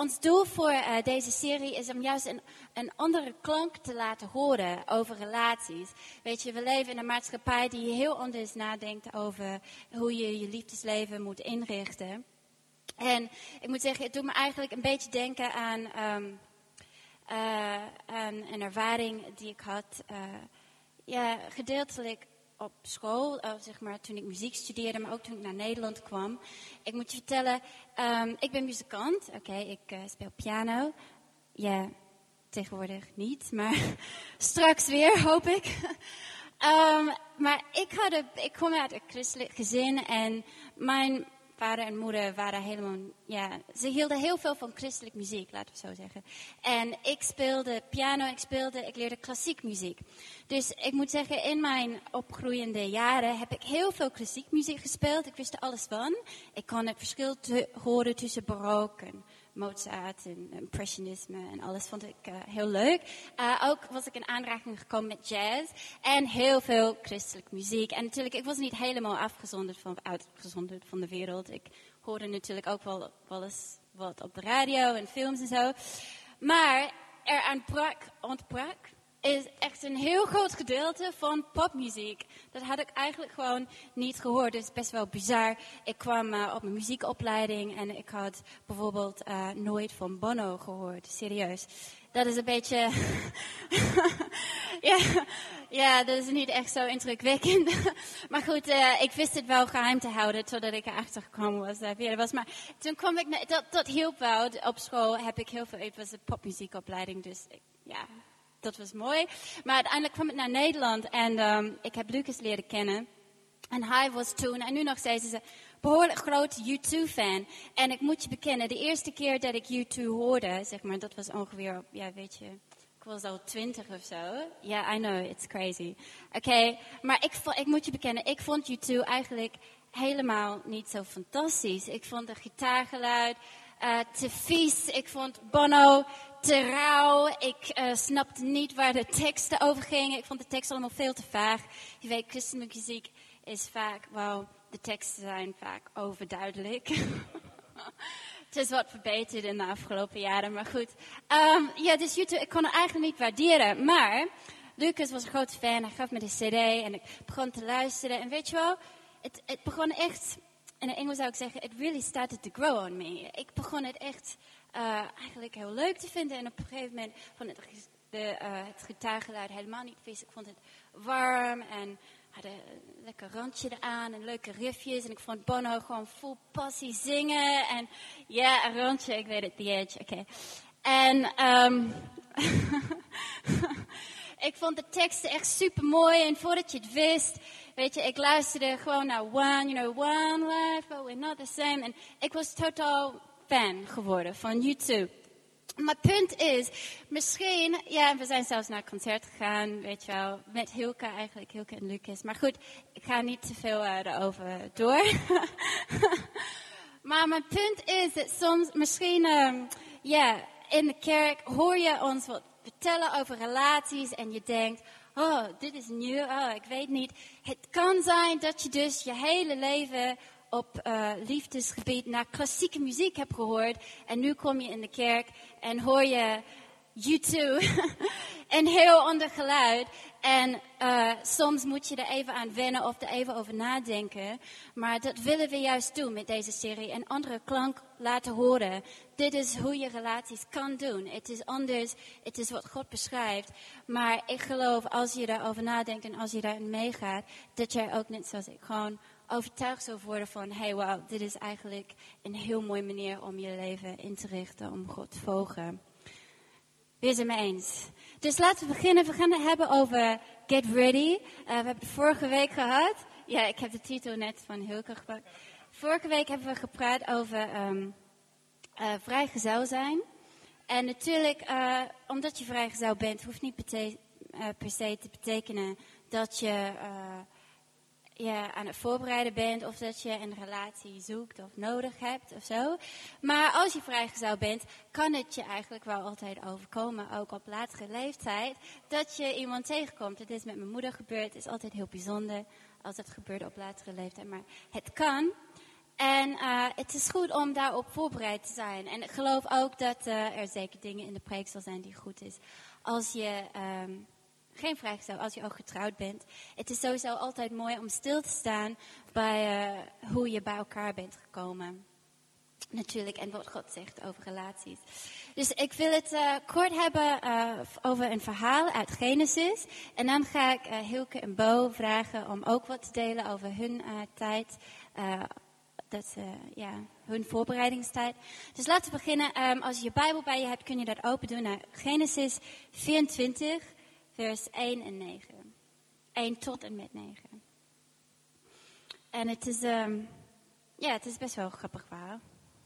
ons doel voor deze serie is om juist een andere klank te laten horen over relaties. Weet je, we leven in een maatschappij die heel anders nadenkt over hoe je je liefdesleven moet inrichten. En ik moet zeggen, het doet me eigenlijk een beetje denken aan een ervaring die ik had, gedeeltelijk op school, zeg maar toen ik muziek studeerde, maar ook toen ik naar Nederland kwam. Ik moet je vertellen, ik ben muzikant, ik speel piano. Ja, tegenwoordig niet, maar straks weer, hoop ik. Maar ik kom uit een christelijk gezin en mijn vader en moeder waren helemaal, ze hielden heel veel van christelijk muziek, laten we zo zeggen. En ik speelde piano, ik leerde klassiek muziek. Dus ik moet zeggen, in mijn opgroeiende jaren heb ik heel veel klassiek muziek gespeeld. Ik wist er alles van. Ik kon het verschil horen tussen barok en Mozart en impressionisme en alles vond ik heel leuk. Ook was ik in aanraking gekomen met jazz en heel veel christelijk muziek. En natuurlijk, ik was niet helemaal uitgezonderd van de wereld. Ik hoorde natuurlijk ook wel eens wat op de radio en films en zo. Maar er ontbrak is echt een heel groot gedeelte van popmuziek. Dat had ik eigenlijk gewoon niet gehoord. Dus best wel bizar. Ik kwam op mijn muziekopleiding en ik had bijvoorbeeld nooit van Bono gehoord. Serieus. Dat is een beetje... ja, dat is niet echt zo indrukwekkend. Maar goed, ik wist het wel geheim te houden totdat ik erachter gekomen was dat wie er was. Maar toen kwam ik... Dat hielp wel. Op school heb ik heel veel... Het was een popmuziekopleiding, dus dat was mooi. Maar uiteindelijk kwam ik naar Nederland en ik heb Lucas leren kennen. En hij was toen, en nu nog steeds, is een behoorlijk groot U2-fan. En ik moet je bekennen, de eerste keer dat ik U2 hoorde, zeg maar, dat was ongeveer, ik was al 20 of zo. I know, it's crazy. Maar ik moet je bekennen, ik vond U2 eigenlijk helemaal niet zo fantastisch. Ik vond het gitaargeluid te vies. Ik vond Bono te rauw. Ik snapte niet waar de teksten over gingen. Ik vond de teksten allemaal veel te vaag. Je weet, christelijke muziek is vaak, de teksten zijn vaak overduidelijk. Het is wat verbeterd in de afgelopen jaren, maar goed. Dus YouTube, ik kon het eigenlijk niet waarderen. Maar Lucas was een grote fan. Hij gaf me de cd en ik begon te luisteren. En weet je wel, het begon echt... In het Engels zou ik zeggen, it really started to grow on me. Ik begon het echt eigenlijk heel leuk te vinden. En op een gegeven moment vond het gitaargeluid helemaal niet vies. Ik vond het warm en had een lekker randje eraan en leuke riffjes. En ik vond Bono gewoon vol passie zingen. En een randje, ik weet het, The Edge, oké. En ik vond de teksten echt super mooi. En voordat je het wist, weet je, ik luisterde gewoon naar One Life, but we're not the same. En ik was totaal fan geworden van U2. Maar het punt is, misschien, we zijn zelfs naar een concert gegaan, weet je wel, met Hilke en Lucas. Maar goed, ik ga niet te veel erover door. Maar mijn punt is dat soms misschien, in de kerk hoor je ons wat vertellen over relaties en je denkt, oh, dit is nieuw, ik weet niet. Het kan zijn dat je dus je hele leven op liefdesgebied naar klassieke muziek hebt gehoord. En nu kom je in de kerk en hoor je U2 een heel ander geluid. En soms moet je er even aan wennen of er even over nadenken. Maar dat willen we juist doen met deze serie. Een andere klank laten horen. Dit is hoe je relaties kan doen. Het is anders. Het is wat God beschrijft. Maar ik geloof, als je daarover nadenkt en als je daarin meegaat, dat jij ook net zoals ik gewoon overtuigd zult worden van, wow, dit is eigenlijk een heel mooie manier om je leven in te richten, om God te volgen. Wees het mee eens. Dus laten we beginnen. We gaan het hebben over Get Ready. We hebben het vorige week gehad. Ja, ik heb de titel net van Hilke gepakt. Vorige week hebben we gepraat over vrijgezel zijn. En natuurlijk, omdat je vrijgezel bent, hoeft niet per se te betekenen dat je aan het voorbereiden bent of dat je een relatie zoekt of nodig hebt of zo. Maar als je vrijgezel bent, kan het je eigenlijk wel altijd overkomen, ook op latere leeftijd, dat je iemand tegenkomt. Het is met mijn moeder gebeurd, het is altijd heel bijzonder als het gebeurt op latere leeftijd, maar het kan. En het is goed om daarop voorbereid te zijn. En ik geloof ook dat er zeker dingen in de preek zal zijn die goed is. Als je geen vrijgezel, als je ook getrouwd bent. Het is sowieso altijd mooi om stil te staan bij hoe je bij elkaar bent gekomen. Natuurlijk, en wat God zegt over relaties. Dus ik wil het kort hebben over een verhaal uit Genesis. En dan ga ik Hilke en Bo vragen om ook wat te delen over hun tijd. Hun voorbereidingstijd. Dus laten we beginnen. Als je je Bijbel bij je hebt, kun je dat open doen naar Genesis 24, vers 1 en 9. 1 tot en met 9. En het is, het is best wel een grappig verhaal.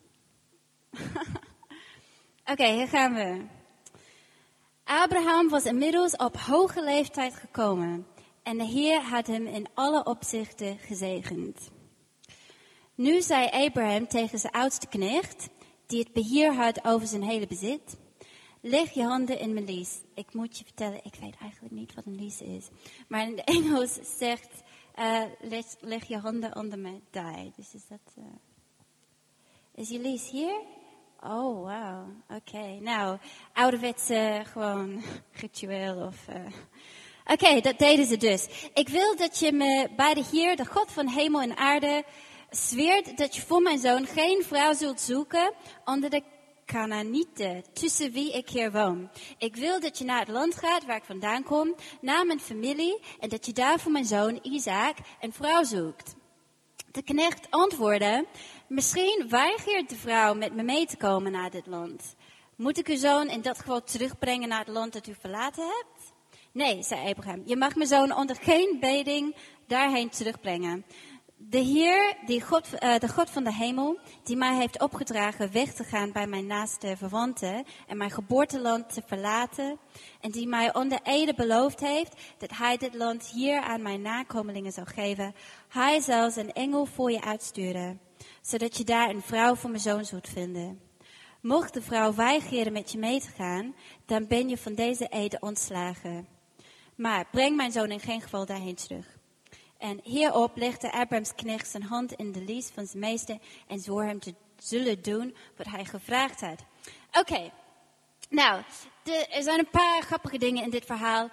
Oké, hier gaan we. Abraham was inmiddels op hoge leeftijd gekomen. En de Heer had hem in alle opzichten gezegend. Nu zei Abraham tegen zijn oudste knecht, die het beheer had over zijn hele bezit: leg je handen in mijn lees. Ik moet je vertellen, ik weet eigenlijk niet wat een lease is. Maar in het Engels zegt, leg je handen onder mijn thigh. Dus is dat... Is je lease hier? Oh, wauw. Oké, nou, ouderwetse gewoon ritueel of... Oké, dat deden ze dus. Ik wil dat je me bij de Heer, de God van hemel en aarde, zweert dat je voor mijn zoon geen vrouw zult zoeken onder de Kanaanieten, tussen wie ik hier woon. Ik wil dat je naar het land gaat waar ik vandaan kom, naar mijn familie, en dat je daar voor mijn zoon Isaac een vrouw zoekt. De knecht antwoordde: misschien weigert de vrouw met me mee te komen naar dit land. Moet ik uw zoon in dat geval terugbrengen naar het land dat u verlaten hebt? Nee, zei Abraham, je mag mijn zoon onder geen beding daarheen terugbrengen. De Heer, de God van de hemel, die mij heeft opgedragen weg te gaan bij mijn naaste verwanten en mijn geboorteland te verlaten, en die mij onder ede beloofd heeft dat hij dit land hier aan mijn nakomelingen zal geven, hij zal zijn engel voor je uitsturen, zodat je daar een vrouw voor mijn zoon zult vinden. Mocht de vrouw weigeren met je mee te gaan, dan ben je van deze ede ontslagen. Maar breng mijn zoon in geen geval daarheen terug. En hierop legde Abrahams knecht zijn hand in de lies van zijn meester en zwoer hem te zullen doen wat hij gevraagd had. Oké, nou, er zijn een paar grappige dingen in dit verhaal,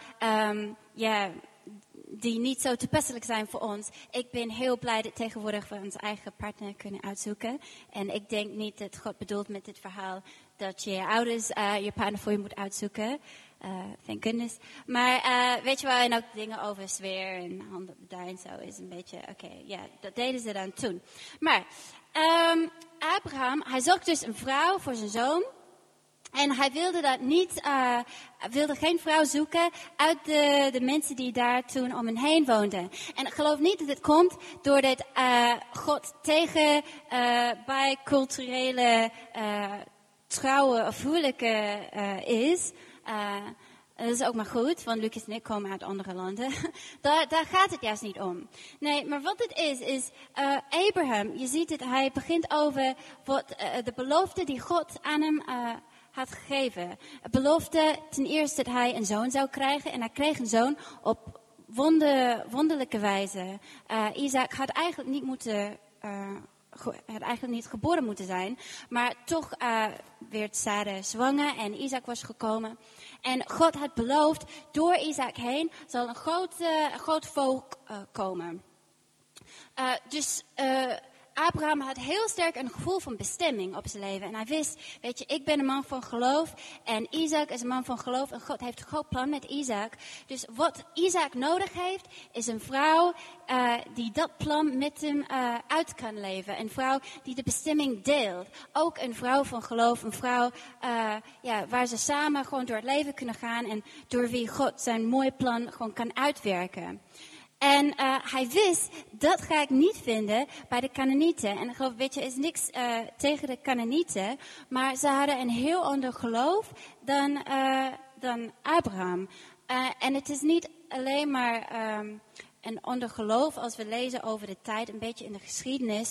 die niet zo toepasselijk zijn voor ons. Ik ben heel blij dat tegenwoordig we onze eigen partner kunnen uitzoeken. En ik denk niet dat God bedoelt met dit verhaal dat je ouders je partner voor je moet uitzoeken. Thank goodness. Maar weet je wel, en ook dingen over sfeer en handen op de duim en zo is een beetje, dat deden ze dan toen. Maar Abraham, hij zocht dus een vrouw voor zijn zoon. En hij wilde dat niet, wilde geen vrouw zoeken uit de mensen die daar toen om hem heen woonden. En ik geloof niet dat het komt doordat God tegen bij culturele trouwen of huwelijken is. Dat is ook maar goed, want Lucas en ik komen uit andere landen. Daar gaat het juist niet om. Nee, maar wat het is Abraham, je ziet het, hij begint over de belofte die God aan hem had gegeven. Het belofte ten eerste dat hij een zoon zou krijgen. En hij kreeg een zoon op wonderlijke wijze. Isaac had eigenlijk niet geboren moeten zijn. Maar toch werd Sarah zwanger en Isaac was gekomen. En God had beloofd, door Isaac heen zal een groot volk komen. Abraham had heel sterk een gevoel van bestemming op zijn leven. En hij wist, weet je, ik ben een man van geloof. En Isaac is een man van geloof. En God heeft een groot plan met Isaac. Dus wat Isaac nodig heeft, is een vrouw die dat plan met hem uit kan leven. Een vrouw die de bestemming deelt. Ook een vrouw van geloof. Een vrouw waar ze samen gewoon door het leven kunnen gaan. En door wie God zijn mooi plan gewoon kan uitwerken. En hij wist, dat ga ik niet vinden bij de Kanaanieten. En ik geloof, weet je, er is niks tegen de Kanaanieten. Maar ze hadden een heel ander geloof dan Abraham. En het is niet alleen maar een ander geloof als we lezen over de tijd, een beetje in de geschiedenis.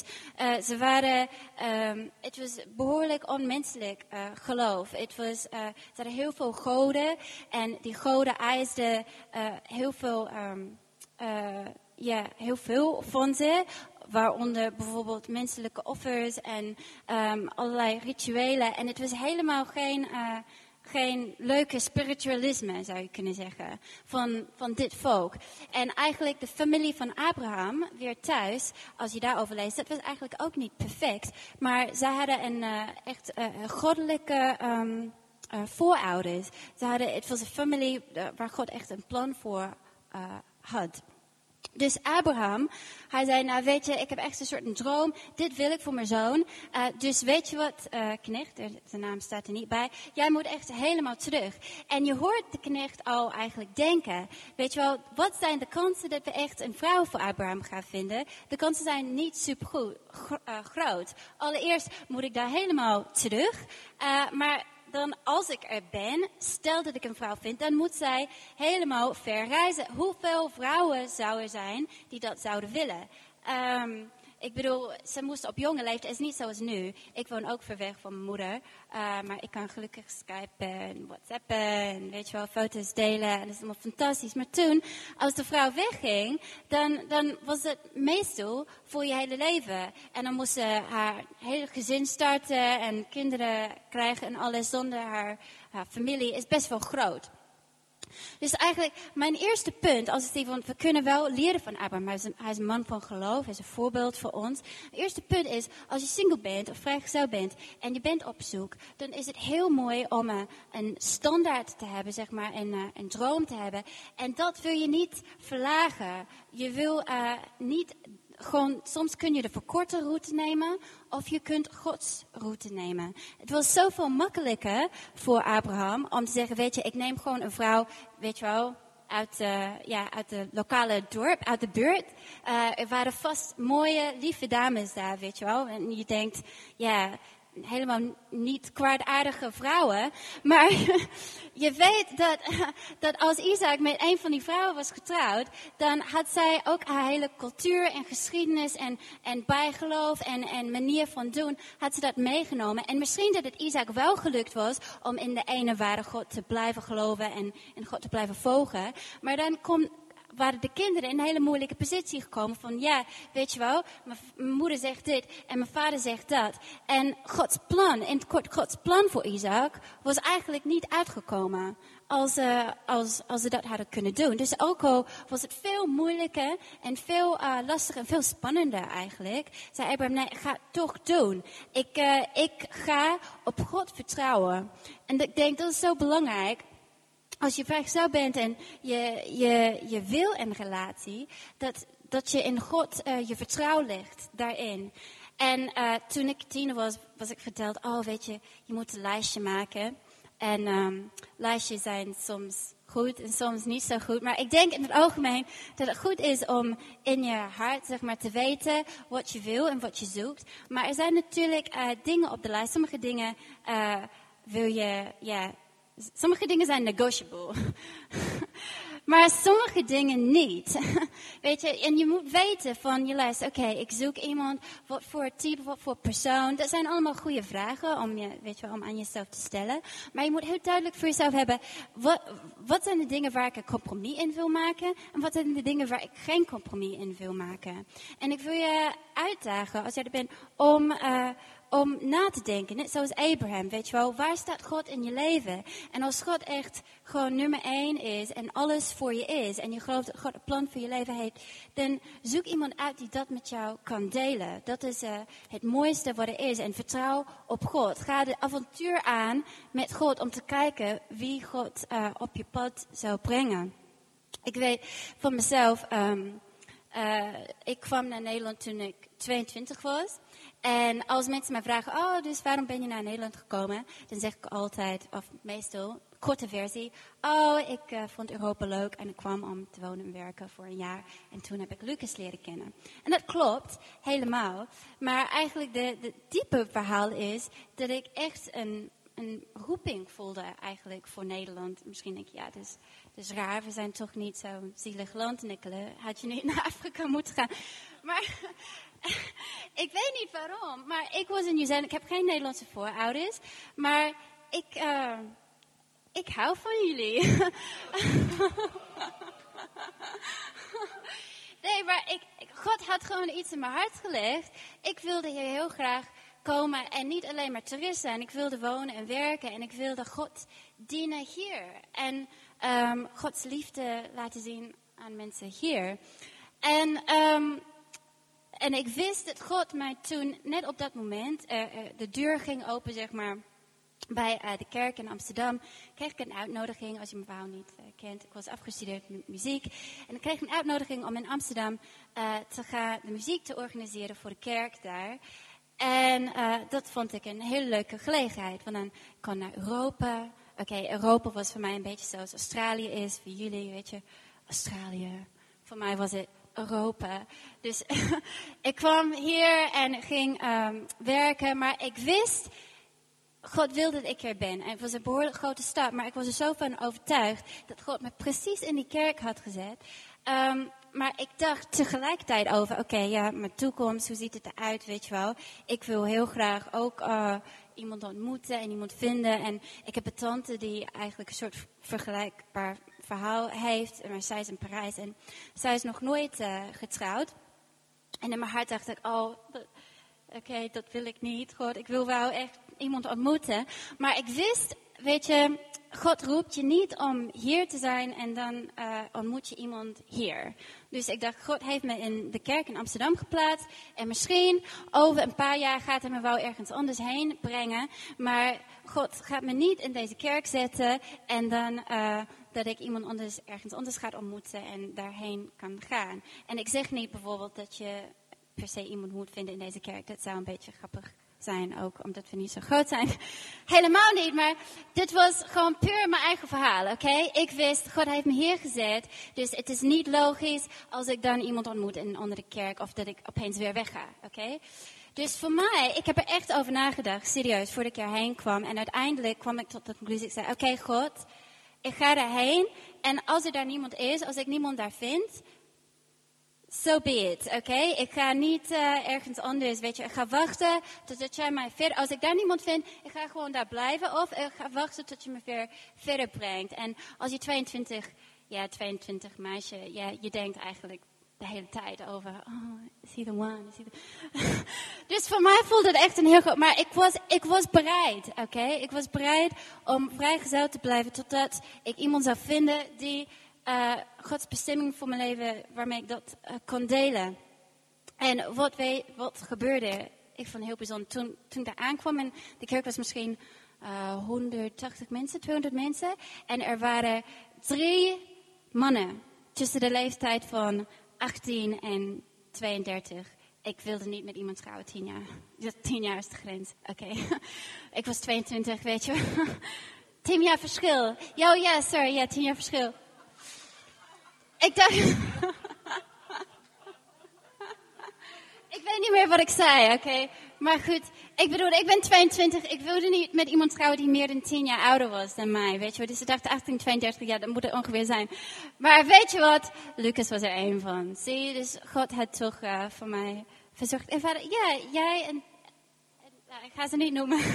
Het was behoorlijk onmenselijk geloof. Ze hadden heel veel goden. En die goden eisten heel veel van ze, waaronder bijvoorbeeld menselijke offers en allerlei rituelen. En het was helemaal geen leuke spiritualisme, zou je kunnen zeggen, van dit volk. En eigenlijk de familie van Abraham, weer thuis, als je daarover leest, dat was eigenlijk ook niet perfect. Maar zij hadden een echt goddelijke voorouders. Het was een familie waar God echt een plan voor had. Dus Abraham, hij zei, nou weet je, ik heb echt een soort droom. Dit wil ik voor mijn zoon. Dus weet je wat, knecht, de naam staat er niet bij. Jij moet echt helemaal terug. En je hoort de knecht al eigenlijk denken. Weet je wel, wat zijn de kansen dat we echt een vrouw voor Abraham gaan vinden? De kansen zijn niet super groot. Allereerst moet ik daar helemaal terug. Maar dan als ik er ben, stel dat ik een vrouw vind, dan moet zij helemaal ver reizen. Hoeveel vrouwen zou er zijn die dat zouden willen? Ik bedoel, ze moesten op jonge leeftijd, het is niet zoals nu. Ik woon ook ver weg van mijn moeder, maar ik kan gelukkig skypen en whatsappen en weet je wel, foto's delen en dat is allemaal fantastisch. Maar toen, als de vrouw wegging, dan was het meestal voor je hele leven. En dan moest ze haar hele gezin starten en kinderen krijgen en alles zonder haar familie is best wel groot. Dus eigenlijk, mijn eerste punt, als ik zie, want we kunnen wel leren van Abraham, hij is een man van geloof, hij is een voorbeeld voor ons. Het eerste punt is, als je single bent of vrijgezel bent en je bent op zoek, dan is het heel mooi om een standaard te hebben, zeg maar, een droom te hebben. En dat wil je niet verlagen. Je wil niet gewoon, soms kun je de verkorte route nemen of je kunt Gods route nemen. Het was zoveel makkelijker voor Abraham om te zeggen, weet je, ik neem gewoon een vrouw, weet je wel, uit de lokale dorp, uit de buurt. Er waren vast mooie, lieve dames daar, weet je wel. En je denkt, ja, helemaal niet kwaadaardige vrouwen. Maar je weet dat als Isaac met een van die vrouwen was getrouwd, dan had zij ook haar hele cultuur en geschiedenis en bijgeloof en manier van doen, had ze dat meegenomen. En misschien dat het Isaac wel gelukt was om in de ene ware God te blijven geloven en God te blijven volgen. Maar dan waren de kinderen in een hele moeilijke positie gekomen van, ja, weet je wel, mijn moeder zegt dit en mijn vader zegt dat. En Gods plan voor Isaac was eigenlijk niet uitgekomen als ze dat hadden kunnen doen. Dus ook al was het veel moeilijker en veel lastiger en veel spannender eigenlijk, zei Abraham, nee, ik ga het toch doen. Ik ga op God vertrouwen. En ik denk, dat is zo belangrijk. Als je vrijgezel bent en je wil een relatie, dat je in God je vertrouwen legt daarin. En toen ik 10 was ik verteld, oh weet je moet een lijstje maken. En lijstjes zijn soms goed en soms niet zo goed. Maar ik denk in het algemeen dat het goed is om in je hart, zeg maar, te weten wat je wil en wat je zoekt. Maar er zijn natuurlijk dingen op de lijst. Sommige dingen wil je, sommige dingen zijn negotiable. Maar sommige dingen niet. Weet je, en je moet weten van je lijst, oké, ik zoek iemand, wat voor type, wat voor persoon. Dat zijn allemaal goede vragen om aan jezelf te stellen. Maar je moet heel duidelijk voor jezelf hebben, wat zijn de dingen waar ik een compromis in wil maken? En wat zijn de dingen waar ik geen compromis in wil maken? En ik wil je uitdagen, als jij er bent, om na te denken, net zoals Abraham, weet je wel, waar staat God in je leven? En als God echt gewoon nummer 1 is en alles voor je is, en je gelooft dat God een plan voor je leven heeft, dan zoek iemand uit die dat met jou kan delen. Dat is het mooiste wat er is. En vertrouw op God. Ga de avontuur aan met God om te kijken wie God op je pad zou brengen. Ik weet van mezelf, ik kwam naar Nederland toen ik 22 was. En als mensen mij vragen, oh, dus waarom ben je naar Nederland gekomen? Dan zeg ik altijd, of meestal, korte versie. Oh, ik vond Europa leuk en ik kwam om te wonen en werken voor een jaar. En toen heb ik Lucas leren kennen. En dat klopt, helemaal. Maar eigenlijk de diepe verhaal is dat ik echt een roeping voelde eigenlijk voor Nederland. Misschien denk je, ja, het is raar, we zijn toch niet zo'n zielig land, Nicola. Had je niet naar Afrika moeten gaan. Maar ik weet niet waarom, maar ik was in Nieuw-Zeeland. Ik heb geen Nederlandse voorouders, maar ik hou van jullie. Nee, maar God had gewoon iets in mijn hart gelegd. Ik wilde hier heel graag komen en niet alleen maar toerist zijn. Ik wilde wonen en werken en ik wilde God dienen hier. En Gods liefde laten zien aan mensen hier. En ik wist dat God mij toen, net op dat moment, de deur ging open, zeg maar, bij de kerk in Amsterdam. Kreeg ik een uitnodiging, als je mijn verhaal niet kent. Ik was afgestudeerd met muziek. En ik kreeg een uitnodiging om in Amsterdam te gaan, de muziek te organiseren voor de kerk daar. En dat vond ik een hele leuke gelegenheid. Want dan kon naar Europa. Oké, Europa was voor mij een beetje zoals Australië is. Voor jullie, weet je, Australië. Voor mij was het Europa. Dus ik kwam hier en ging werken. Maar ik wist, God wilde dat ik er ben. En het was een behoorlijk grote stap. Maar ik was er zo van overtuigd dat God me precies in die kerk had gezet. Maar ik dacht tegelijkertijd over, oké, ja, mijn toekomst, hoe ziet het eruit, weet je wel. Ik wil heel graag ook iemand ontmoeten en iemand vinden. En ik heb een tante die eigenlijk een soort vergelijkbaar verhaal heeft. Maar zij is in Parijs en zij is nog nooit getrouwd. En in mijn hart dacht ik, oké, dat wil ik niet. God, ik wil wel echt iemand ontmoeten. Maar ik wist, weet je, God roept je niet om hier te zijn en dan ontmoet je iemand hier. Dus ik dacht, God heeft me in de kerk in Amsterdam geplaatst. En misschien over een paar jaar gaat hij me wel ergens anders heen brengen. Maar God gaat me niet in deze kerk zetten en dan dat ik iemand anders ergens anders ga ontmoeten en daarheen kan gaan. En ik zeg niet bijvoorbeeld dat je per se iemand moet vinden in deze kerk. Dat zou een beetje grappig zijn, ook omdat we niet zo groot zijn. Helemaal niet, maar dit was gewoon puur mijn eigen verhaal, oké? Ik wist, God heeft me hier gezet, dus het is niet logisch als ik dan iemand ontmoet in een andere kerk of dat ik opeens weer wegga, oké? Dus voor mij, ik heb er echt over nagedacht, serieus, voordat ik erheen kwam. En uiteindelijk kwam ik tot de conclusie, ik zei, oké, God, ik ga daarheen. En als er daar niemand is, als ik niemand daar vind, so be it, oké? Ik ga niet ergens anders, weet je. Ik ga wachten totdat jij mij verder... Als ik daar niemand vind, ik ga gewoon daar blijven. Of ik ga wachten tot je me weer verder brengt. En als je 22 meisje, je denkt eigenlijk de hele tijd over... Oh, is he the one? Dus voor mij voelde het echt een heel groot... Maar ik was bereid, oké? Ik was bereid om vrijgezel te blijven totdat ik iemand zou vinden die... Gods bestemming voor mijn leven, waarmee ik dat kon delen. En wat gebeurde, ik vond het heel bijzonder. Toen ik daar aankwam en de kerk was misschien 180 mensen, 200 mensen. En er waren 3 mannen tussen de leeftijd van 18 en 32. Ik wilde niet met iemand trouwen, 10 jaar. 10 jaar is de grens, oké. Ik was 22, weet je. 10 jaar verschil. Ja, sorry, ja, 10 jaar verschil. Ik dacht... Ik weet niet meer wat ik zei, oké? Maar goed, ik bedoel, ik ben 22. Ik wilde niet met iemand trouwen die meer dan 10 jaar ouder was dan mij, weet je wel. Dus ik dacht 18, 32, ja, dat moet het ongeveer zijn. Maar weet je wat? Lucas was er één van. Zie je, dus God had toch voor mij verzorgd. En vader, ja, jij en ik ga ze niet noemen.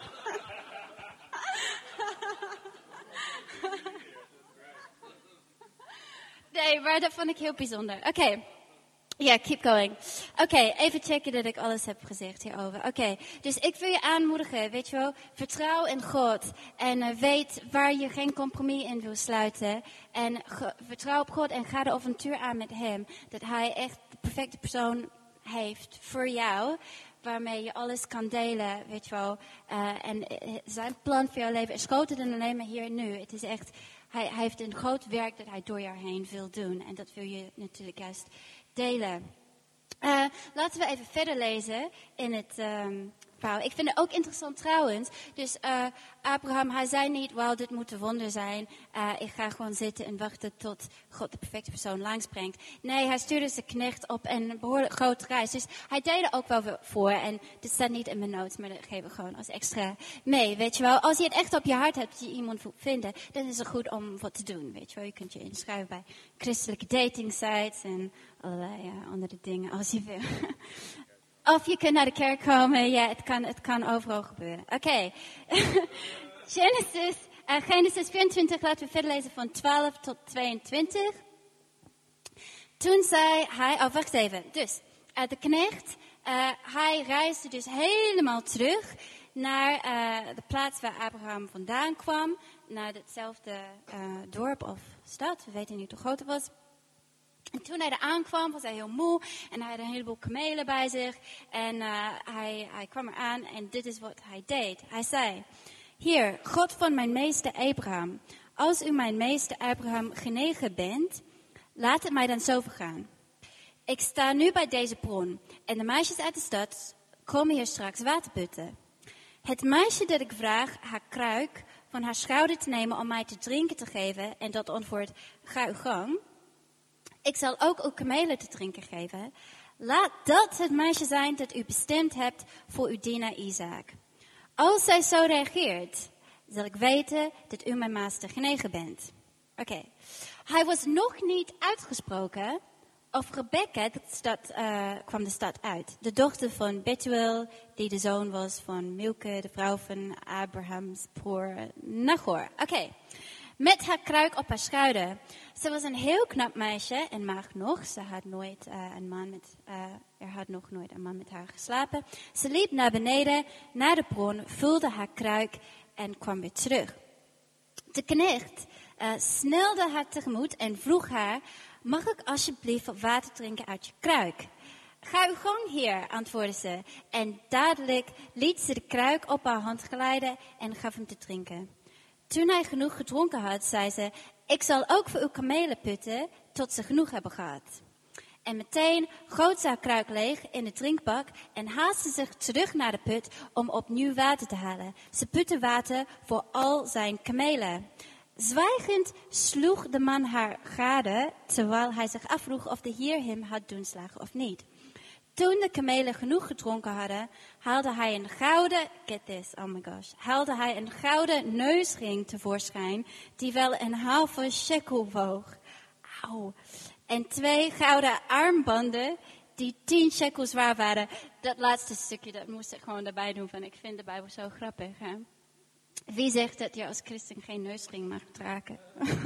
Nee, maar dat vond ik heel bijzonder. Oké. Ja, keep going. Oké, even checken dat ik alles heb gezegd hierover. Oké, dus ik wil je aanmoedigen, weet je wel. Vertrouw in God. En weet waar je geen compromis in wil sluiten. En vertrouw op God en ga de avontuur aan met hem. Dat hij echt de perfecte persoon heeft voor jou. Waarmee je alles kan delen, weet je wel. En zijn plan voor jouw leven is groter dan alleen maar hier en nu. Het is echt... Hij heeft een groot werk dat hij door jou heen wil doen. En dat wil je natuurlijk juist delen. Laten we even verder lezen in het verhaal. Ik vind het ook interessant trouwens. Dus Abraham, hij zei niet, wauw, dit moet een wonder zijn. Ik ga gewoon zitten en wachten tot God de perfecte persoon langsbrengt. Nee, hij stuurde zijn knecht op een behoorlijk grote reis. Dus hij deed er ook wel voor. En dit staat niet in mijn notes, maar dat geven we gewoon als extra mee. Weet je wel, als je het echt op je hart hebt dat je iemand wilt vinden, dan is het goed om wat te doen. Weet je wel, je kunt je inschrijven bij christelijke dating sites en allerlei andere dingen als je wil. Of je kunt naar de kerk komen. Ja, het kan overal gebeuren. Oké. Genesis 24, laten we verder lezen van 12 tot 22. Toen zei hij, wacht even. Dus de knecht, hij reisde dus helemaal terug naar de plaats waar Abraham vandaan kwam. Naar hetzelfde dorp of stad, we weten niet hoe groot het was. En toen hij er aankwam, was hij heel moe en hij had een heleboel kamelen bij zich. En hij kwam eraan en dit is wat hij deed. Hij zei, Heer, God van mijn meester Abraham, als u mijn meester Abraham genegen bent, laat het mij dan zo vergaan. Ik sta nu bij deze bron en de meisjes uit de stad komen hier straks water putten. Het meisje dat ik vraag haar kruik van haar schouder te nemen om mij te drinken te geven en dat antwoordt, ga uw gang. Ik zal ook uw kamelen te drinken geven. Laat dat het meisje zijn dat u bestemd hebt voor uw dienaar Isaac. Als zij zo reageert, zal ik weten dat u mijn meester genegen bent. Oké. Hij was nog niet uitgesproken of Rebekka kwam de stad uit. De dochter van Betuel, die de zoon was van Milke, de vrouw van Abrahams broer Nachor. Oké. Met haar kruik op haar schouder. Ze was een heel knap meisje en mag nog. Ze had nooit er had nog nooit een man met haar geslapen. Ze liep naar beneden, naar de bron, vulde haar kruik en kwam weer terug. De knecht snelde haar tegemoet en vroeg haar, mag ik alsjeblieft wat water drinken uit je kruik? Ga uw gang, heer, antwoordde ze. En dadelijk liet ze de kruik op haar hand glijden en gaf hem te drinken. Toen hij genoeg gedronken had, zei ze, ik zal ook voor uw kamelen putten, tot ze genoeg hebben gehad. En meteen goot ze haar kruik leeg in de drinkbak en haastte zich terug naar de put om opnieuw water te halen. Ze putte water voor al zijn kamelen. Zwijgend sloeg de man haar gade, terwijl hij zich afvroeg of de Heer hem had doen slagen of niet. Toen de kamelen genoeg gedronken hadden, haalde hij een gouden neusring tevoorschijn, die wel een halve shekel woog. Auw. En 2 gouden armbanden, die 10 shekel zwaar waren. Dat laatste stukje, dat moest ik gewoon erbij doen, van ik vind de Bijbel zo grappig. Hè? Wie zegt dat je als christen geen neusring mag dragen?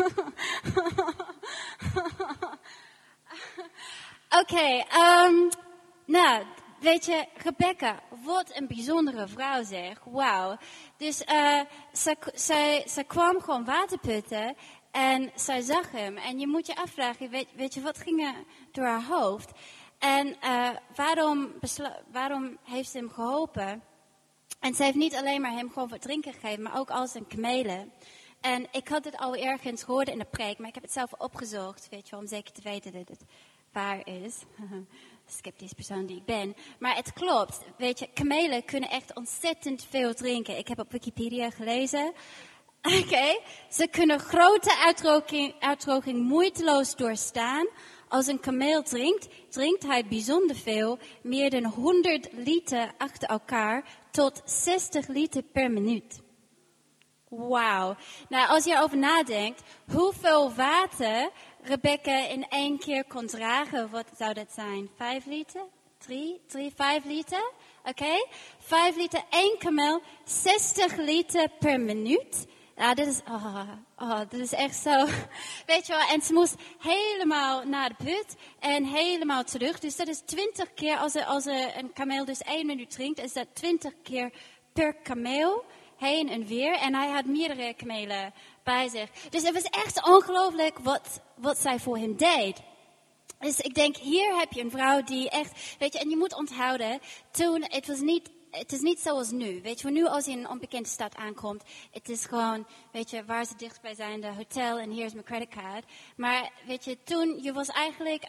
Oké, nou, weet je, Rebekka, wat een bijzondere vrouw zeg. Wauw. Dus zij kwam gewoon water putten en zij zag hem. En je moet je afvragen, weet je, wat ging er door haar hoofd? En waarom heeft ze hem geholpen? En ze heeft niet alleen maar hem gewoon wat drinken gegeven, maar ook al zijn kamelen. En ik had het al ergens gehoord in de preek, maar ik heb het zelf opgezocht, weet je, om zeker te weten dat het waar is. Sceptisch persoon die ik ben. Maar het klopt, weet je, kamelen kunnen echt ontzettend veel drinken. Ik heb op Wikipedia gelezen. Oké, ze kunnen grote uitdroging moeiteloos doorstaan. Als een kameel drinkt hij bijzonder veel, meer dan 100 liter achter elkaar, tot 60 liter per minuut. Wauw. Nou, als je erover nadenkt, hoeveel water Rebekka in 1 keer kon dragen, wat zou dat zijn? 5 liter? 5 liter? Oké? 5 liter, 1 kameel, 60 liter per minuut. Ja, dit is echt zo. Weet je wel, en ze moest helemaal naar de put en helemaal terug. Dus dat is 20 keer, als een kameel dus 1 minuut drinkt, is dat 20 keer per kameel. Heen en weer. En hij had meerdere kamelen bij zich. Dus het was echt ongelooflijk wat zij voor hem deed. Dus ik denk, hier heb je een vrouw die echt, weet je, en je moet onthouden, toen, het is niet zoals nu. Weet je, nu als je in een onbekende stad aankomt, het is gewoon, weet je, waar ze dichtbij zijn, de hotel en hier is mijn creditcard. Maar weet je, toen, je was eigenlijk,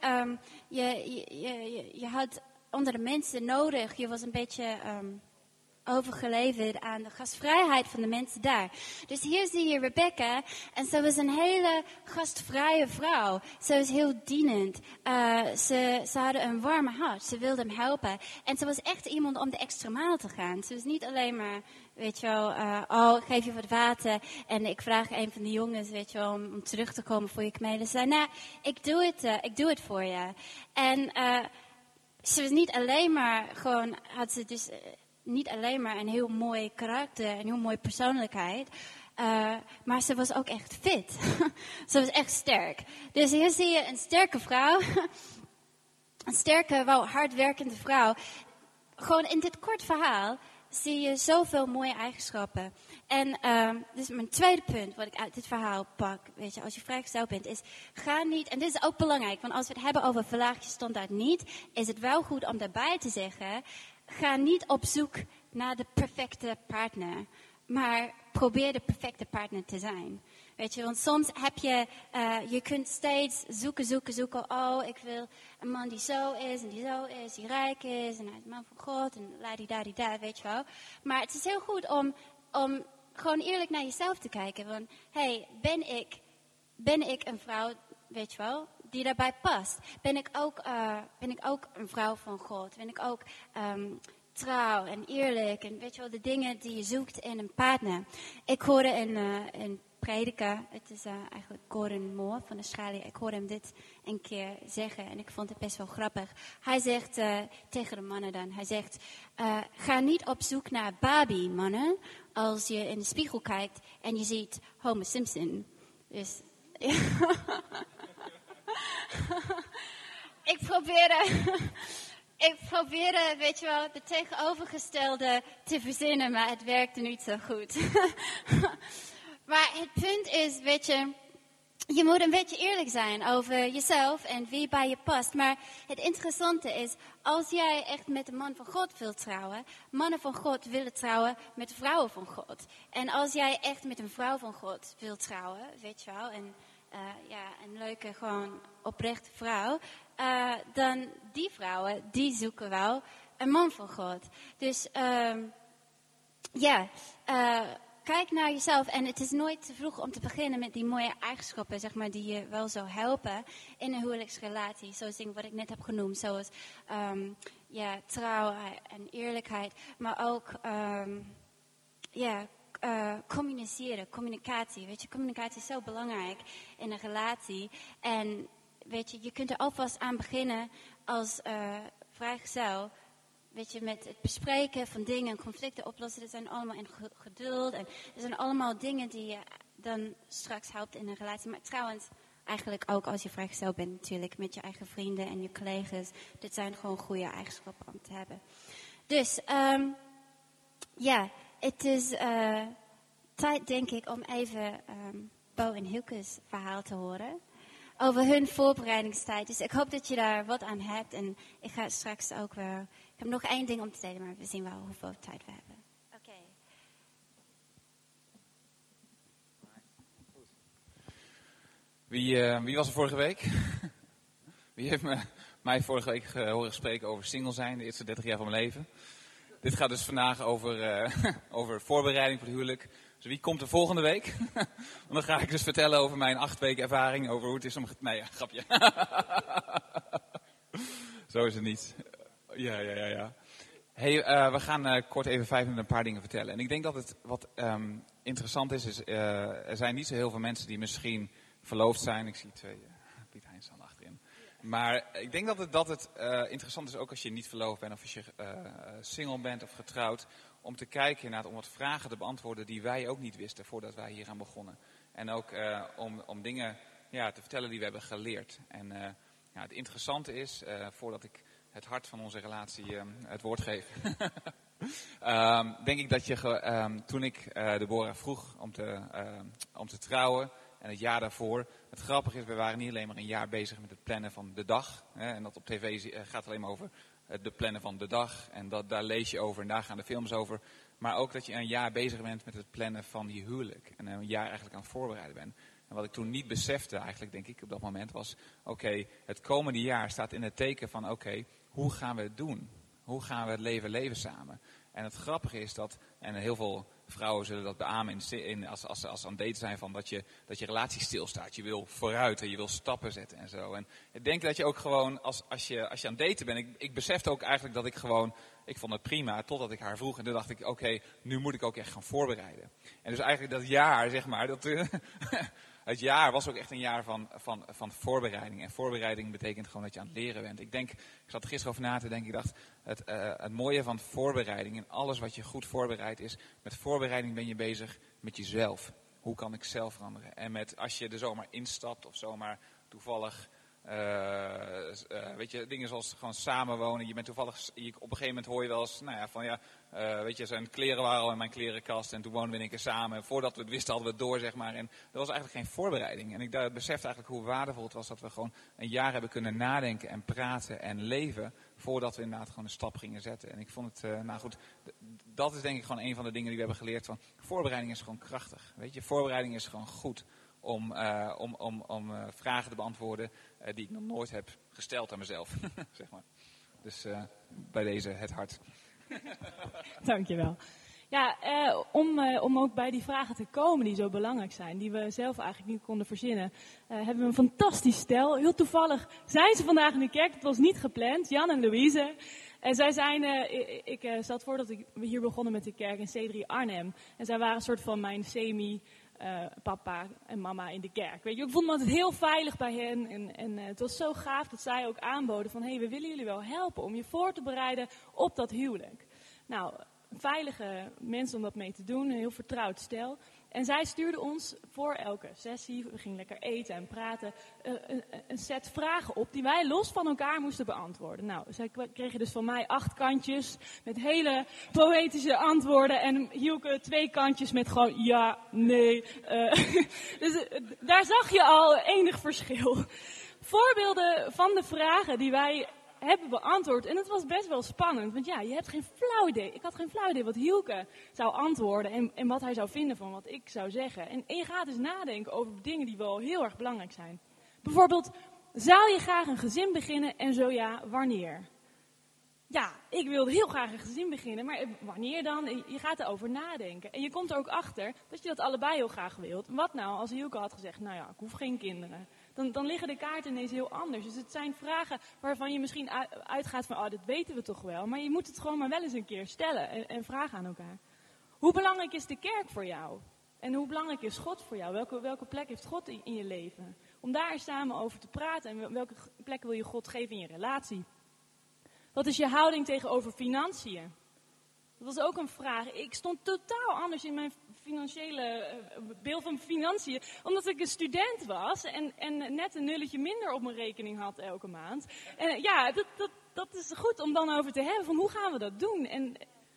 je had onder de mensen nodig, je was een beetje overgeleverd aan de gastvrijheid van de mensen daar. Dus hier zie je Rebekka en ze was een hele gastvrije vrouw. Ze was heel dienend. Ze hadden een warme hart. Ze wilde hem helpen. En ze was echt iemand om de extra maal te gaan. Ze was niet alleen maar, weet je wel, geef je wat water en ik vraag een van de jongens, weet je wel, om terug te komen voor je kamelen. Ze zei, nou, ik doe het voor je. En ze was niet alleen maar had ze dus niet alleen maar een heel mooi karakter, een heel mooie persoonlijkheid. Maar ze was ook echt fit. Ze was echt sterk. Dus hier zie je een sterke vrouw. Een sterke, wel hardwerkende vrouw. Gewoon in dit kort verhaal zie je zoveel mooie eigenschappen. En dus mijn tweede punt wat ik uit dit verhaal pak, weet je, als je vrijgesteld bent, is ga niet, en dit is ook belangrijk, want als we het hebben over verlaag je standaard niet, is het wel goed om daarbij te zeggen, ga niet op zoek naar de perfecte partner, maar probeer de perfecte partner te zijn. Weet je, want soms heb je, je kunt steeds zoeken. Oh, ik wil een man die zo is en die zo is, die rijk is en hij is een man van God en ladidadida, weet je wel. Maar het is heel goed om gewoon eerlijk naar jezelf te kijken. Van, hey, ben ik een vrouw, weet je wel, die daarbij past? Ben ik ook een vrouw van God? Ben ik ook trouw en eerlijk en weet je wel, de dingen die je zoekt in een partner? Ik hoorde een prediker, het is eigenlijk Gordon Moore van Australië. Ik hoorde hem dit een keer zeggen en ik vond het best wel grappig. Hij zegt tegen de mannen dan, hij zegt, ga niet op zoek naar Barbie mannen als je in de spiegel kijkt en je ziet Homer Simpson. Dus ik probeerde, weet je wel, de tegenovergestelde te verzinnen, maar het werkte niet zo goed. Maar het punt is, weet je moet een beetje eerlijk zijn over jezelf en wie bij je past. Maar het interessante is, als jij echt met een man van God wilt trouwen, mannen van God willen trouwen met vrouwen van God. En als jij echt met een vrouw van God wilt trouwen, weet je wel, en een leuke, gewoon oprechte vrouw, dan die vrouwen, die zoeken wel een man van God. Dus kijk naar jezelf en het is nooit te vroeg om te beginnen met die mooie eigenschappen, zeg maar, die je wel zou helpen in een huwelijksrelatie. Zoals dingen wat ik net heb genoemd, zoals trouw en eerlijkheid, maar ook communiceren, communicatie. Weet je, communicatie is zo belangrijk in een relatie. En weet je kunt er alvast aan beginnen als vrijgezel. Weet je, met het bespreken van dingen en conflicten oplossen, dat zijn allemaal in geduld. En er zijn allemaal dingen die je dan straks helpt in een relatie. Maar trouwens, eigenlijk ook als je vrijgezel bent natuurlijk, met je eigen vrienden en je collega's. Dit zijn gewoon goede eigenschappen om te hebben. Dus, het is tijd, denk ik, om even Bo en Hilke's verhaal te horen. Over hun voorbereidingstijd. Dus ik hoop dat je daar wat aan hebt. En ik ga straks ook weer... Ik heb nog 1 ding om te delen, maar we zien wel hoeveel tijd we hebben. Oké. Wie was er vorige week? Wie heeft mij vorige week horen spreken over single zijn, de eerste 30 jaar van mijn leven? Dit gaat dus vandaag over voorbereiding voor het huwelijk. Dus wie komt er volgende week? Want dan ga ik dus vertellen over mijn 8 weken ervaring, over hoe het is om... Nee, grapje. Zo is het niet. Ja. Hey, we gaan kort even 5 minuten een paar dingen vertellen. En ik denk dat het wat interessant is er zijn niet zo heel veel mensen die misschien verloofd zijn. Ik zie 2 Piet Hein staan achterin. Maar ik denk dat het interessant is, ook als je niet verloofd bent of als je single bent of getrouwd, om te kijken inderdaad, om wat vragen te beantwoorden die wij ook niet wisten voordat wij hier aan begonnen. En ook om dingen te vertellen die we hebben geleerd. En het interessante is, voordat ik het hart van onze relatie het woord geef, denk ik dat toen ik Deborah vroeg om te trouwen, en het jaar daarvoor, het grappige is, we waren niet alleen maar een jaar bezig met het plannen van de dag. En dat op tv gaat alleen maar over het plannen van de dag. En daar lees je over en daar gaan de films over. Maar ook dat je een jaar bezig bent met het plannen van je huwelijk. En een jaar eigenlijk aan het voorbereiden bent. En wat ik toen niet besefte eigenlijk, denk ik, op dat moment was... Oké, het komende jaar staat in het teken van... Oké, hoe gaan we het doen? Hoe gaan we het leven samen? En het grappige is dat, en heel veel vrouwen zullen dat beamen als ze aan het daten zijn, van dat je relatie stilstaat. Je wil vooruit en je wil stappen zetten en zo. En ik denk dat je ook gewoon, als je aan het daten bent, ik besefte ook eigenlijk dat ik vond het prima, totdat ik haar vroeg. En toen dacht ik, oké, nu moet ik ook echt gaan voorbereiden. En dus eigenlijk dat jaar, zeg maar, het jaar was ook echt een jaar van voorbereiding. En voorbereiding betekent gewoon dat je aan het leren bent. Ik zat er gisteren over na te denken. Ik dacht, het mooie van voorbereiding en alles wat je goed voorbereidt is... Met voorbereiding ben je bezig met jezelf. hoe kan ik zelf veranderen? En als je er zomaar instapt of zomaar toevallig, weet je, dingen zoals gewoon samenwonen. Je bent toevallig, op een gegeven moment hoor je wel eens, weet je, zijn kleren waren al in mijn klerenkast en toen woonden we in één keer samen. Voordat we het wisten hadden we het door, zeg maar. En er was eigenlijk geen voorbereiding. En ik besefte eigenlijk hoe waardevol het was dat we gewoon een jaar hebben kunnen nadenken en praten en leven voordat we inderdaad gewoon een stap gingen zetten. En ik vond het, dat is denk ik gewoon een van de dingen die we hebben geleerd van, voorbereiding is gewoon krachtig. Weet je, voorbereiding is gewoon goed om vragen te beantwoorden die ik nog nooit heb gesteld aan mezelf, zeg maar. Dus bij deze het hart. Dankjewel. Ja, om ook bij die vragen te komen die zo belangrijk zijn, die we zelf eigenlijk niet konden verzinnen, hebben we een fantastisch stel. Heel toevallig zijn ze vandaag in de kerk, dat was niet gepland, Jan en Louise. En zij zijn, ik zat voordat we hier begonnen met de kerk in C3 Arnhem. En zij waren een soort van mijn papa en mama in de kerk. Weet je, ik vond me altijd heel veilig bij hen. En het was zo gaaf dat zij ook aanboden van, we willen jullie wel helpen om je voor te bereiden op dat huwelijk. Nou, veilige mensen om dat mee te doen, een heel vertrouwd stel. En zij stuurde ons voor elke sessie, we gingen lekker eten en praten, een set vragen op die wij los van elkaar moesten beantwoorden. Nou, zij kregen dus van mij 8 kantjes met hele poëtische antwoorden en Hielke 2 kantjes met gewoon ja, nee. Dus daar zag je al enig verschil. Voorbeelden van de vragen die wij hebben beantwoord. En het was best wel spannend. Want ja, je hebt geen flauw idee. Ik had geen flauw idee wat Hielke zou antwoorden. En wat hij zou vinden van wat ik zou zeggen. En je gaat dus nadenken over dingen die wel heel erg belangrijk zijn. Bijvoorbeeld, zou je graag een gezin beginnen? En zo ja, wanneer? Ja, ik wilde heel graag een gezin beginnen. Maar wanneer dan? Je gaat erover nadenken. En je komt er ook achter dat je dat allebei heel graag wilt. Wat nou als Hielke had gezegd, nou ja, ik hoef geen kinderen. Dan liggen de kaarten ineens heel anders. Dus het zijn vragen waarvan je misschien uitgaat van, dat weten we toch wel. Maar je moet het gewoon maar wel eens een keer stellen en vragen aan elkaar. Hoe belangrijk is de kerk voor jou? En hoe belangrijk is God voor jou? Welke plek heeft God in je leven? Om daar samen over te praten. En welke plek wil je God geven in je relatie? Wat is je houding tegenover financiën? Dat was ook een vraag. Ik stond totaal anders in mijn financiële beeld van financiën. Omdat ik een student was en net een nulletje minder op mijn rekening had elke maand. En ja, dat is goed om dan over te hebben van hoe gaan we dat doen? En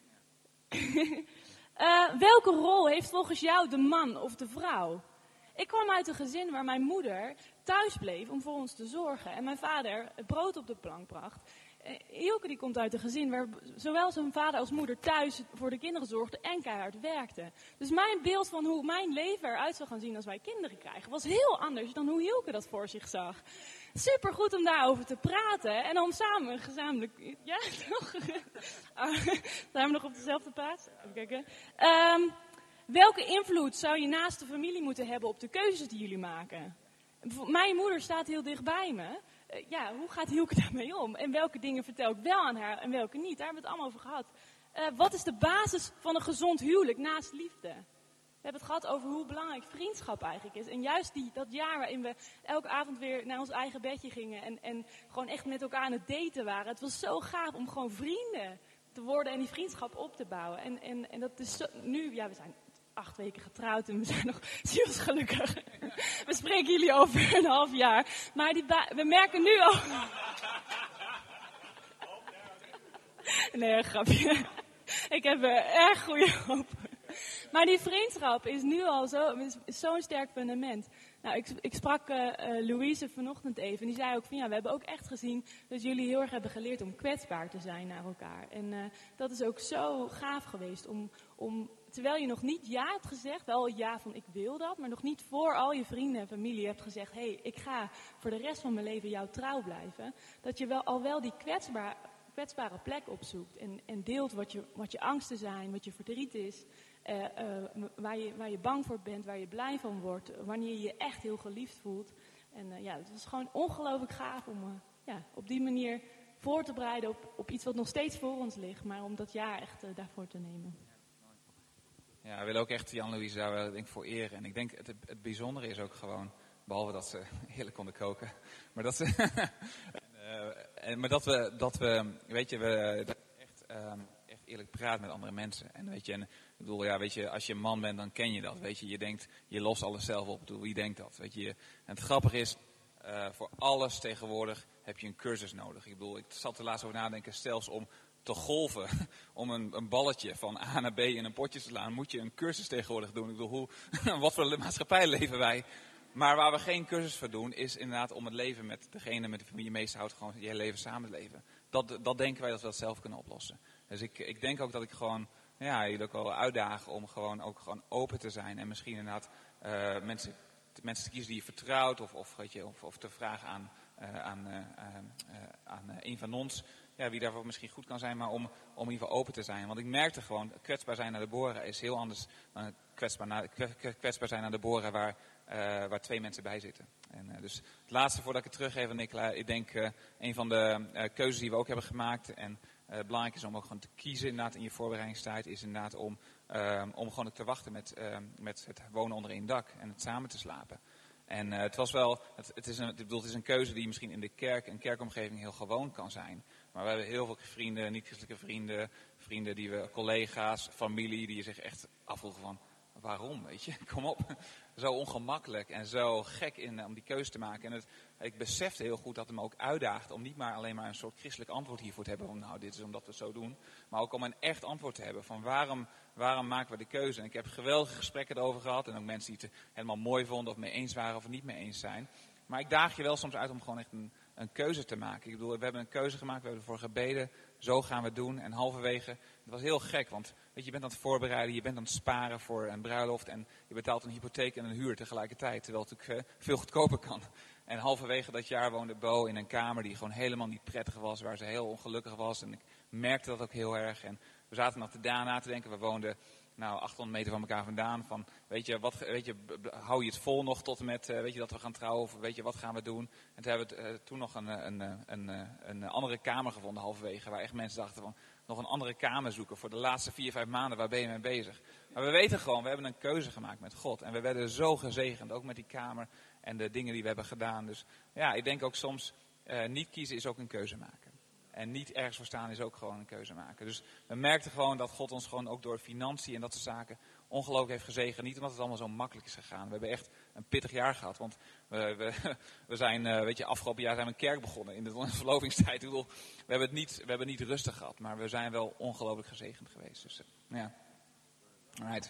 welke rol heeft volgens jou de man of de vrouw? Ik kwam uit een gezin waar mijn moeder thuis bleef om voor ons te zorgen. En mijn vader het brood op de plank bracht. Hielke die komt uit een gezin waar zowel zijn vader als moeder thuis voor de kinderen zorgden en keihard werkten. Dus mijn beeld van hoe mijn leven eruit zou gaan zien als wij kinderen krijgen was heel anders dan hoe Hielke dat voor zich zag. Super goed om daarover te praten en om samen gezamenlijk... Ja, toch? Zijn we nog op dezelfde plaats? Even kijken. Welke invloed zou je naast de familie moeten hebben op de keuzes die jullie maken? Mijn moeder staat heel dichtbij me. Hoe gaat Hielke daarmee om? En welke dingen vertel ik wel aan haar en welke niet? Daar hebben we het allemaal over gehad. Wat is de basis van een gezond huwelijk naast liefde? We hebben het gehad over hoe belangrijk vriendschap eigenlijk is. En juist dat jaar waarin we elke avond weer naar ons eigen bedje gingen en gewoon echt met elkaar aan het daten waren. Het was zo gaaf om gewoon vrienden te worden en die vriendschap op te bouwen. En dat is zo, nu, we zijn 8 weken getrouwd en we zijn nog zielsgelukkig. We spreken jullie over een half jaar. Maar we merken nu al... Nee, een grapje. Ik heb erg goede hoop. Maar die vriendschap is nu al zo'n sterk fundament. Nou, ik sprak Louise vanochtend even. En die zei ook van we hebben ook echt gezien dat jullie heel erg hebben geleerd om kwetsbaar te zijn naar elkaar. En dat is ook zo gaaf geweest om terwijl je nog niet ja hebt gezegd, wel ja van ik wil dat, maar nog niet voor al je vrienden en familie hebt gezegd, ik ga voor de rest van mijn leven jou trouw blijven. Dat je al wel die kwetsbare plek opzoekt en deelt wat je angsten zijn, wat je verdriet is. Waar je bang voor bent, waar je blij van wordt, wanneer je je echt heel geliefd voelt. En het is gewoon ongelooflijk gaaf om op die manier voor te bereiden op iets wat nog steeds voor ons ligt, maar om dat jaar echt daarvoor te nemen. Ja, we willen ook echt Jan-Louise daar denk ik voor eren. En ik denk het bijzondere is ook gewoon, behalve dat ze heerlijk konden koken, maar dat ze, maar dat we weet je, we echt eerlijk praat met andere mensen. En weet je, ik bedoel, ja, weet je, als je een man bent, dan ken je dat. Weet je, je denkt, je lost alles zelf op. Ik bedoel, wie denkt dat? Weet je, en het grappige is, voor alles tegenwoordig heb je een cursus nodig. Ik bedoel, ik zat er laatst over nadenken, zelfs om te golven, om een balletje van A naar B in een potje te slaan, moet je een cursus tegenwoordig doen. Ik bedoel, wat voor maatschappij leven wij? Maar waar we geen cursus voor doen, is inderdaad om het leven met degene met wie je meest houdt, gewoon je hele leven samen te leven. Dat denken wij dat we dat zelf kunnen oplossen. Dus ik denk ook dat ik gewoon, ja, jullie ook wel uitdagen om gewoon open te zijn. En misschien inderdaad mensen te kiezen die je vertrouwt, of te vragen aan een van ons. Ja, wie daarvoor misschien goed kan zijn, maar om in ieder geval open te zijn. Want ik merkte gewoon, kwetsbaar zijn naar Deborah is heel anders dan kwetsbaar zijn naar Deborah waar twee mensen bij zitten. En dus het laatste voordat ik het teruggeef aan Nicola, ik denk een van de keuzes die we ook hebben gemaakt en belangrijk is om ook gewoon te kiezen inderdaad in je voorbereidingstijd, is inderdaad om gewoon te wachten met het wonen onder één dak en het samen te slapen. En het was wel, het is een keuze die misschien in de kerkomgeving heel gewoon kan zijn. Maar we hebben heel veel vrienden, niet-christelijke vrienden die we, collega's, familie, die zich echt afvroegen van, waarom, weet je, kom op. Zo ongemakkelijk en zo gek om die keuze te maken. En ik besefte heel goed dat het me ook uitdaagde om niet maar alleen maar een soort christelijk antwoord hiervoor te hebben. Van nou, dit is omdat we het zo doen. Maar ook om een echt antwoord te hebben van waarom maken we de keuze. En ik heb geweldige gesprekken erover gehad. En ook mensen die het helemaal mooi vonden of mee eens waren of het niet mee eens zijn. Maar ik daag je wel soms uit om gewoon echt een keuze te maken. Ik bedoel, we hebben een keuze gemaakt, we hebben ervoor gebeden. Zo gaan we het doen. En halverwege, het was heel gek, want weet je bent aan het voorbereiden, je bent aan het sparen voor een bruiloft en je betaalt een hypotheek en een huur tegelijkertijd, terwijl het natuurlijk veel goedkoper kan. En halverwege dat jaar woonde Bo in een kamer die gewoon helemaal niet prettig was, waar ze heel ongelukkig was. En ik merkte dat ook heel erg. En we zaten nog na te denken, we woonden 800 meter van elkaar vandaan. Van, hou je het vol nog tot en met, dat we gaan trouwen? Of weet je, wat gaan we doen? En toen hebben we toen nog een andere kamer gevonden halverwege. Waar echt mensen dachten van, nog een andere kamer zoeken voor de laatste 4-5 maanden. Waar ben je mee bezig? Maar we weten gewoon, we hebben een keuze gemaakt met God. En we werden zo gezegend, ook met die kamer en de dingen die we hebben gedaan. Dus ja, ik denk ook soms, niet kiezen is ook een keuze maken. En niet ergens voor staan is ook gewoon een keuze maken. Dus we merkten gewoon dat God ons gewoon ook door financiën en dat soort zaken ongelooflijk heeft gezegend. Niet omdat het allemaal zo makkelijk is gegaan. We hebben echt een pittig jaar gehad. Want we zijn, afgelopen jaar zijn we een kerk begonnen in de verlovingstijd. Ik bedoel, we hebben het niet rustig gehad. Maar we zijn wel ongelooflijk gezegend geweest. Dus ja. Alright.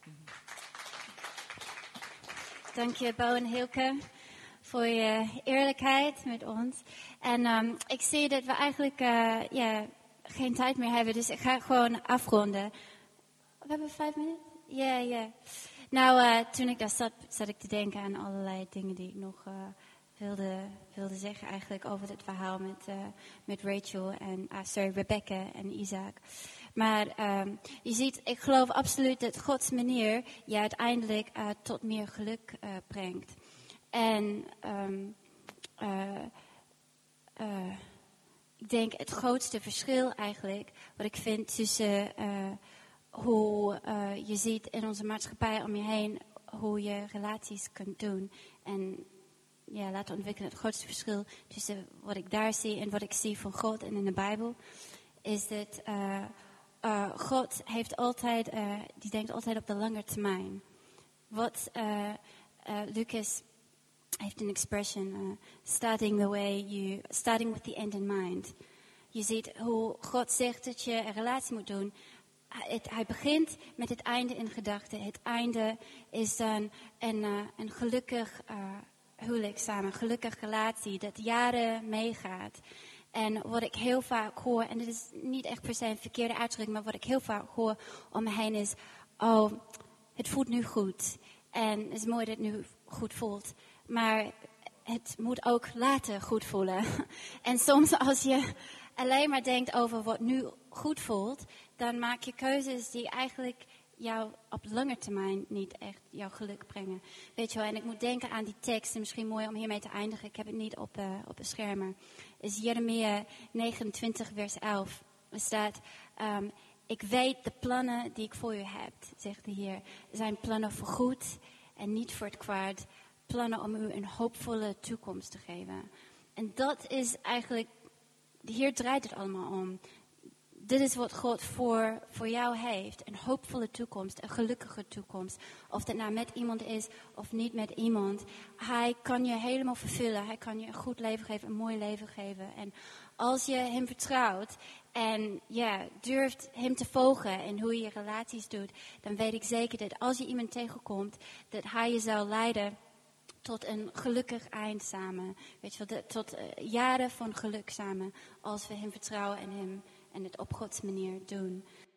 Dank je, Bo en Hilke, voor je eerlijkheid met ons. En ik zie dat we eigenlijk geen tijd meer hebben, dus ik ga gewoon afronden. We hebben 5 minuten? Ja. Nou, toen ik daar zat ik te denken aan allerlei dingen die ik nog wilde zeggen eigenlijk over het verhaal met Rachel en, Rebecca en Isaac. Maar je ziet, ik geloof absoluut dat Gods manier je uiteindelijk tot meer geluk brengt. En ik denk het grootste verschil eigenlijk, wat ik vind tussen hoe je ziet in onze maatschappij om je heen, hoe je relaties kunt doen en laten ontwikkelen. Het grootste verschil tussen wat ik daar zie en wat ik zie van God en in de Bijbel, is dat God heeft altijd, die denkt altijd op de lange termijn. Wat Lucas heeft een expression, starting with the end in mind. Je ziet hoe God zegt dat je een relatie moet doen. Hij begint met het einde in gedachten. Het einde is dan een gelukkig huwelijk samen, een gelukkige relatie dat jaren meegaat. En wat ik heel vaak hoor, en dit is niet echt per se een verkeerde uitdrukking, maar wat ik heel vaak hoor om me heen is, oh, het voelt nu goed. En het is mooi dat het nu goed voelt. Maar het moet ook later goed voelen. En soms als je alleen maar denkt over wat nu goed voelt, dan maak je keuzes die eigenlijk jou op lange termijn niet echt jouw geluk brengen. Weet je wel, en ik moet denken aan die tekst, en misschien mooi om hiermee te eindigen, ik heb het niet op de schermen, is Jeremia 29 vers 11. Er staat, ik weet de plannen die ik voor u heb, zegt de Heer, zijn plannen voor goed en niet voor het kwaad, plannen om u een hoopvolle toekomst te geven. En dat is eigenlijk, de Heer draait het allemaal om. dit is wat God voor jou heeft. Een hoopvolle toekomst, een gelukkige toekomst. Of dat nou met iemand is of niet met iemand. Hij kan je helemaal vervullen. Hij kan je een goed leven geven, een mooi leven geven. En als je hem vertrouwt en durft hem te volgen in hoe je relaties doet, dan weet ik zeker dat als je iemand tegenkomt, dat hij je zal leiden tot een gelukkig eind samen. Weet je wel, tot jaren van geluk samen. Als we hem vertrouwen en het op Gods manier doen.